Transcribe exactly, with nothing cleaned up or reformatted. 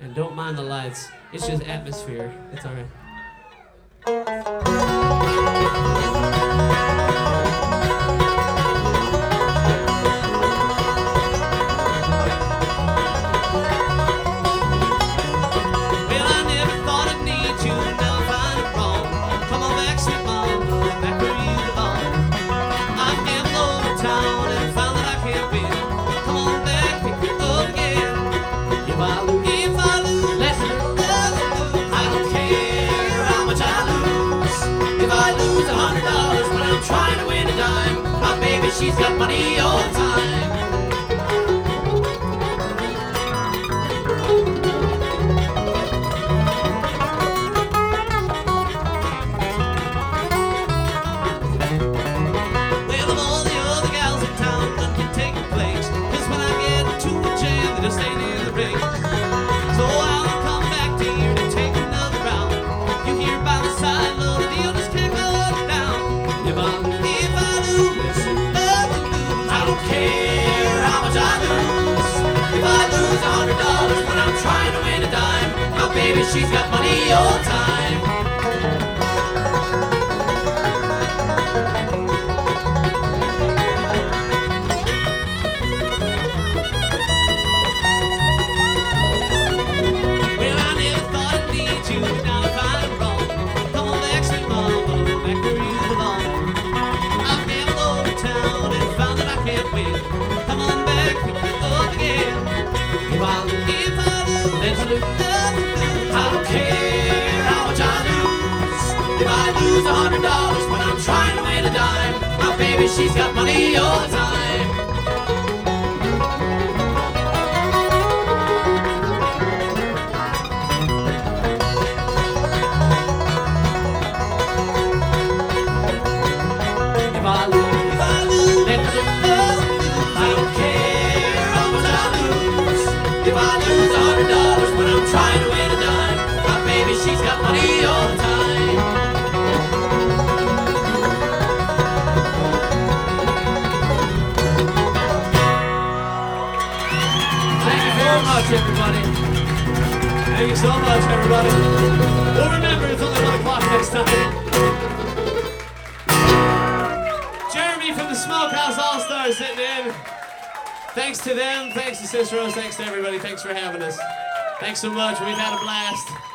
And don't mind the lights. It's just atmosphere. It's all right. Trying to win a dime. My baby, she's got money all the time. Well, of all the other gals in town, none can take your place. 'Cause when I get into a jam, they just ain't in the race. So I'll come back to you to take another round. You hear by the side, love, the deal just can't go down. If I If I lose, I don't care how much I lose. If I lose a hundred dollars when I'm trying to win a dime, my baby, she's got money all the time. Well, I never thought I'd need you, but now I find it wrong. Come on back, sweet mama, back where you belong. I've gambled over town and found that I can't win. Come on back, pick it up again. If I if I lose, let's lose, I don't care how much I lose. If I lose a hundred dollars when I'm trying to win a dime, my baby, she's got money all the time. If I lose, if I lose, let me lose. I don't care how much I lose. If I lose a hundred dollars when I'm trying to win a dime, my baby, she's got money all the time. Thank you very much, everybody. Thank you so much, everybody. Well, remember, it's only one o'clock next time. Jeremy from the Smokehouse All-Stars sitting in. Thanks to them, thanks to Cicero's, thanks to everybody. Thanks for having us. Thanks so much. We've had a blast.